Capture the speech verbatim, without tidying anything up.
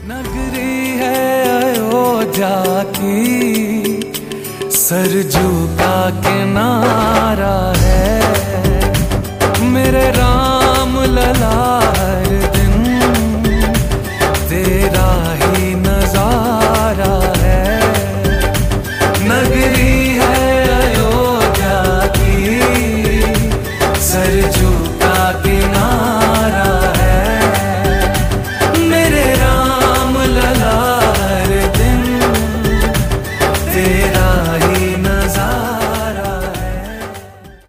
नगरी है अयोध्या की, सरजू का किनारा है।